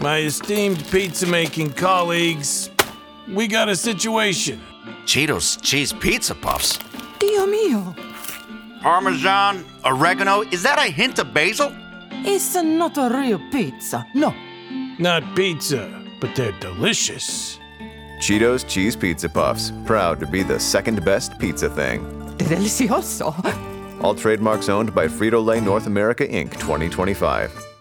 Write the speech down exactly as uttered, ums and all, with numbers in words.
My esteemed pizza-making colleagues, we got a situation. Cheetos cheese pizza puffs? Dio mio! Parmesan, oregano, is that a hint of basil? It's not a real pizza, no. Not pizza, but they're delicious. Cheetos Cheese Pizza Puffs, proud to be the second best pizza thing. Delicioso! All trademarks owned by Frito-Lay North America, Incorporated, twenty twenty-five.